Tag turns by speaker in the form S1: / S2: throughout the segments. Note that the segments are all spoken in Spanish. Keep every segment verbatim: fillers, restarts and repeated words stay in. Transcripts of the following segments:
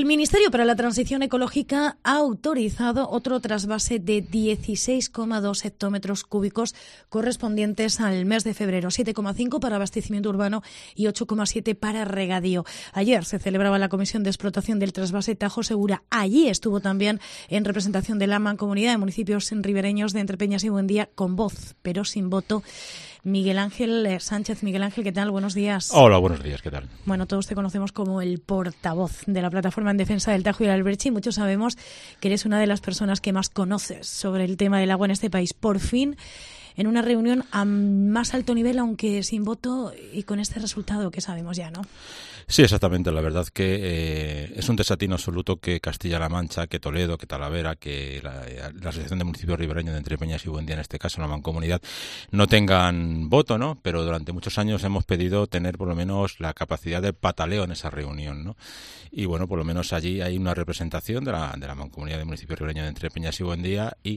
S1: El Ministerio para la Transición Ecológica ha autorizado otro trasvase de dieciséis coma dos hectómetros cúbicos correspondientes al mes de febrero, siete coma cinco para abastecimiento urbano y ocho coma siete para regadío. Ayer se celebraba la Comisión de Explotación del Trasvase Tajo Segura. Allí estuvo también, en representación de la Mancomunidad de Municipios Ribereños de Entrepeñas y Buendía, con voz pero sin voto, Miguel Ángel Sánchez. Miguel Ángel, ¿qué tal? Buenos días.
S2: Hola, buenos días, ¿qué tal?
S1: Bueno, todos te conocemos como el portavoz de la Plataforma en Defensa del Tajo y el Alberche, y muchos sabemos que eres una de las personas que más conoces sobre el tema del agua en este país. Por fin, en una reunión a más alto nivel, aunque sin voto, y con este resultado que sabemos ya, ¿no?
S2: Sí, exactamente. La verdad que eh, es un desatino absoluto que Castilla-La Mancha, que Toledo, que Talavera, que la, la Asociación de Municipios Ribereños de Entrepeñas y Buendía, en este caso la Mancomunidad, no tengan voto, ¿no? Pero durante muchos años hemos pedido tener por lo menos la capacidad de pataleo en esa reunión, ¿no? Y bueno, por lo menos allí hay una representación de la, de la Mancomunidad de Municipios Ribereños de Entrepeñas y Buendía, y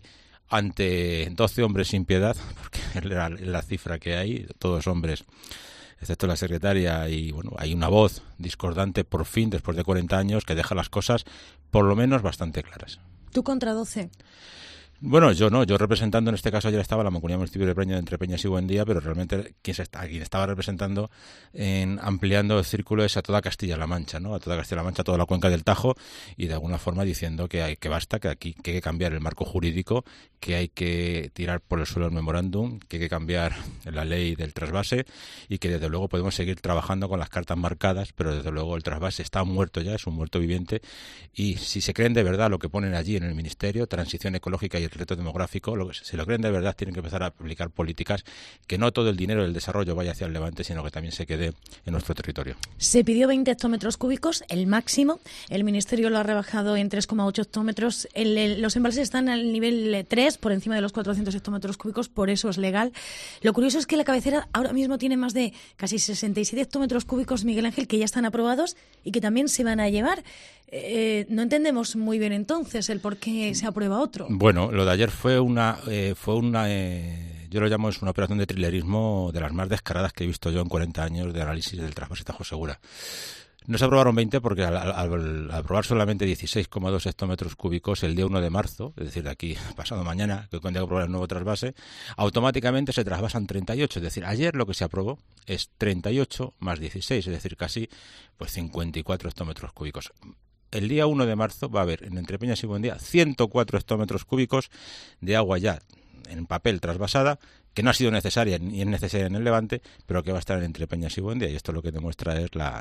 S2: ante doce hombres sin piedad, porque es la, la cifra que hay, todos hombres, excepto la secretaria, y bueno, hay una voz discordante por fin, después de cuarenta años, que deja las cosas por lo menos bastante claras.
S1: ¿Tú contra doce?
S2: Bueno, yo no, yo representando, en este caso ayer estaba la Mancomunidad Municipal de Preña de Entrepeñas y Buendía, pero realmente quien, se está, quien estaba representando, en ampliando el círculo, es a toda Castilla-La Mancha, ¿no? A toda Castilla-La Mancha, a toda la cuenca del Tajo, y de alguna forma diciendo que hay que basta, que aquí que hay que cambiar el marco jurídico, que hay que tirar por el suelo el memorándum, que hay que cambiar la ley del trasvase, y que desde luego podemos seguir trabajando con las cartas marcadas, pero desde luego el trasvase está muerto ya, es un muerto viviente, y si se creen de verdad lo que ponen allí en el Ministerio, transición ecológica y el reto demográfico, lo que, si lo creen de verdad, tienen que empezar a aplicar políticas que no todo el dinero del desarrollo vaya hacia el Levante, sino que también se quede en nuestro territorio.
S1: Se pidió veinte hectómetros cúbicos, el máximo. El Ministerio lo ha rebajado en tres coma ocho hectómetros. El, el, los embalses están al nivel tres, por encima de los cuatrocientos hectómetros cúbicos, por eso es legal. Lo curioso es que la cabecera ahora mismo tiene más de casi sesenta y siete hectómetros cúbicos, Miguel Ángel, que ya están aprobados y que también se van a llevar. Eh, no entendemos muy bien entonces el por qué se aprueba otro.
S2: Bueno, lo de ayer fue una, eh, fue una, eh, yo lo llamo es una operación de trilerismo de las más descaradas que he visto yo en cuarenta años de análisis del trasvase Tajo Segura. No se aprobaron veinte porque al, al, al aprobar solamente dieciséis coma dos hectómetros cúbicos el día uno de marzo, es decir, de aquí pasado mañana, que cuando hay que aprobar el nuevo trasvase, automáticamente se trasvasan treinta y ocho. Es decir, ayer lo que se aprobó es treinta y ocho más dieciséis, es decir, casi pues cincuenta y cuatro hectómetros cúbicos. El día uno de marzo va a haber en Entrepeñas y Buendía ciento cuatro hectómetros cúbicos de agua ya en papel trasvasada, que no ha sido necesaria ni es necesaria en el Levante, pero que va a estar en Entrepeñas y Buendía. Y esto lo que demuestra es la,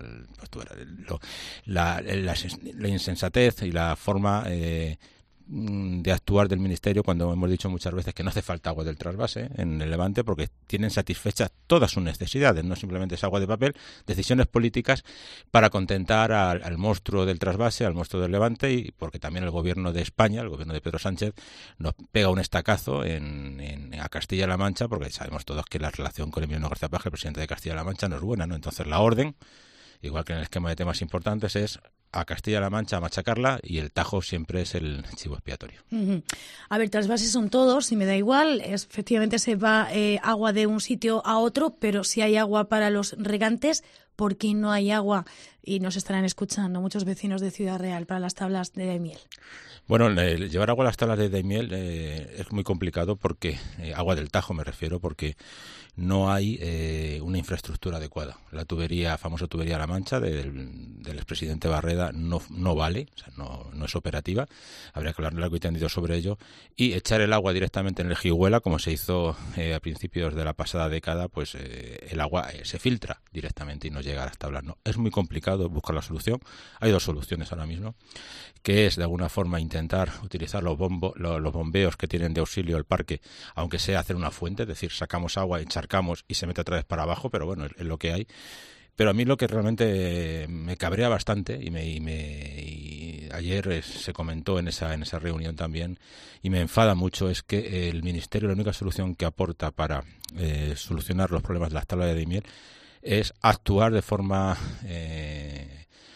S2: la, la, la, la insensatez y la forma eh, de actuar del Ministerio, cuando hemos dicho muchas veces que no hace falta agua del trasvase en el Levante porque tienen satisfechas todas sus necesidades, no simplemente es agua de papel, decisiones políticas para contentar al, al monstruo del trasvase, al monstruo del Levante, y porque también el gobierno de España, el gobierno de Pedro Sánchez, nos pega un estacazo en, en a Castilla-La Mancha, porque sabemos todos que la relación con Emiliano García Paje, el presidente de Castilla-La Mancha, no es buena, ¿no? Entonces la orden, igual que en el esquema de temas importantes, es a Castilla-La Mancha a machacarla, y el Tajo siempre es el chivo expiatorio.
S1: Uh-huh. A ver, trasvases son todos, y me da igual, es, efectivamente se va eh, agua de un sitio a otro, pero si hay agua para los regantes, ¿por qué no hay agua? Y nos estarán escuchando muchos vecinos de Ciudad Real para las tablas de Daimiel.
S2: Bueno, eh, llevar agua a las tablas de Daimiel eh, es muy complicado porque, eh, agua del Tajo me refiero, porque no hay eh, una infraestructura adecuada. La tubería, famosa tubería La Mancha del, del expresidente Barreda no, no vale, o sea, no, no es operativa. Habría que hablar largo y tendido sobre ello. Y echar el agua directamente en el Jiguela, como se hizo eh, a principios de la pasada década, pues eh, el agua eh, se filtra directamente y no llega a las tablas. No, es muy complicado buscar la solución. Hay dos soluciones ahora mismo, que es de alguna forma intentar utilizar los, bombo, los, los bombeos que tienen de auxilio el parque, aunque sea hacer una fuente, es decir, sacamos agua, encharcamos y se mete otra vez para abajo, pero bueno, es, es lo que hay. Pero a mí lo que realmente me cabrea bastante, y, me, y, me, y ayer se comentó en esa, en esa reunión también, y me enfada mucho, es que el Ministerio, la única solución que aporta para eh, solucionar los problemas de las tablas de Daimiel es actuar de forma... Eh,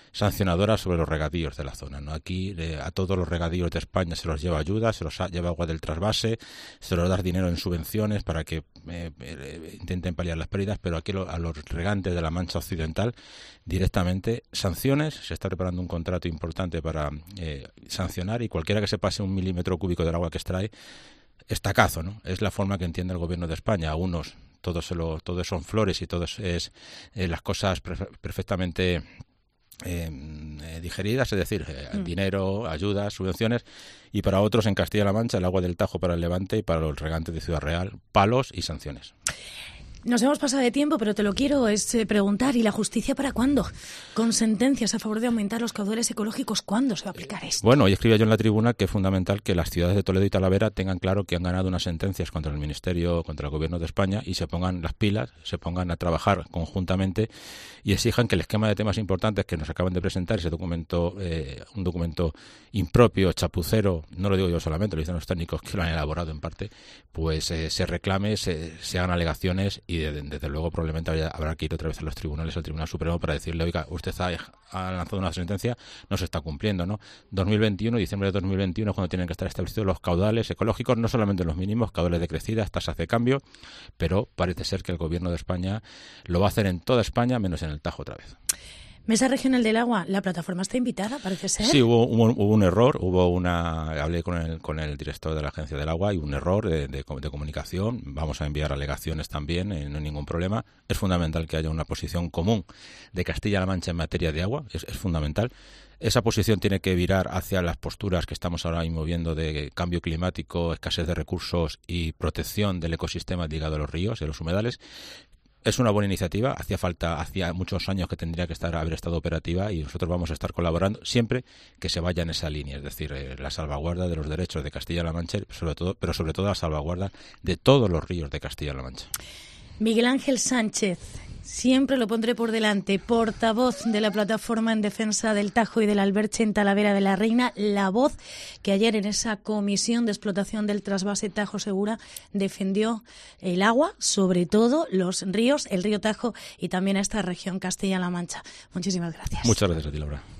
S2: sancionadora sobre los regadíos de la zona, ¿no? Aquí eh, a todos los regadíos de España se los lleva ayuda, se los lleva agua del trasvase, se los da dinero en subvenciones para que eh, eh, intenten paliar las pérdidas, pero aquí lo, a los regantes de la Mancha Occidental directamente sanciones. Se está preparando un contrato importante para eh, sancionar, y cualquiera que se pase un milímetro cúbico del agua que extrae, estacazo, ¿no? Es la forma que entiende el gobierno de España. A unos todo se lo, todo son flores y todo es, es eh, las cosas pre- perfectamente Eh, eh, digeridas, es decir, eh, mm. dinero, ayudas, subvenciones, y para otros en Castilla-La Mancha el agua del Tajo para el Levante y para los regantes de Ciudad Real, palos y sanciones.
S1: Nos hemos pasado de tiempo, pero te lo quiero es eh, preguntar, ¿y la justicia para cuándo? Con sentencias a favor de aumentar los caudales ecológicos, ¿cuándo se va a aplicar esto?
S2: Bueno, hoy escribía yo en la tribuna que es fundamental que las ciudades de Toledo y Talavera tengan claro que han ganado unas sentencias contra el Ministerio, contra el Gobierno de España, y se pongan las pilas, se pongan a trabajar conjuntamente y exijan que el esquema de temas importantes que nos acaban de presentar, ese documento, eh, un documento impropio, chapucero, no lo digo yo solamente, lo dicen los técnicos que lo han elaborado en parte, pues eh, se reclame, se, se hagan alegaciones, y de, de, desde luego probablemente haya, habrá que ir otra vez a los tribunales, al Tribunal Supremo, para decirle, oiga, usted ha, ha lanzado una sentencia, no se está cumpliendo, ¿no? dos mil veintiuno, diciembre de dos mil veintiuno, cuando tienen que estar establecidos los caudales ecológicos, no solamente los mínimos, caudales de crecidas, tasas de cambio, pero parece ser que el Gobierno de España lo va a hacer en toda España, menos en el Tajo otra vez.
S1: Mesa Regional del Agua, la plataforma está invitada, parece ser.
S2: Sí, hubo, hubo, hubo un error, hubo una, hablé con el, con el director de la Agencia del Agua, y un error de, de, de comunicación. Vamos a enviar alegaciones también, eh, no hay ningún problema. Es fundamental que haya una posición común de Castilla-La Mancha en materia de agua, es, es fundamental. Esa posición tiene que virar hacia las posturas que estamos ahora mismo viendo de cambio climático, escasez de recursos y protección del ecosistema ligado a los ríos, de los humedales. Es una buena iniciativa, hacía falta, hacía muchos años que tendría que estar haber estado operativa, y nosotros vamos a estar colaborando siempre que se vaya en esa línea, es decir, eh, la salvaguarda de los derechos de Castilla-La Mancha, sobre todo, pero sobre todo la salvaguarda de todos los ríos de Castilla-La Mancha.
S1: Miguel Ángel Sánchez, siempre lo pondré por delante, portavoz de la Plataforma en Defensa del Tajo y del Alberche en Talavera de la Reina, la voz que ayer en esa comisión de explotación del trasvase Tajo Segura defendió el agua, sobre todo los ríos, el río Tajo y también a esta región Castilla-La Mancha. Muchísimas gracias.
S2: Muchas gracias a ti, Laura.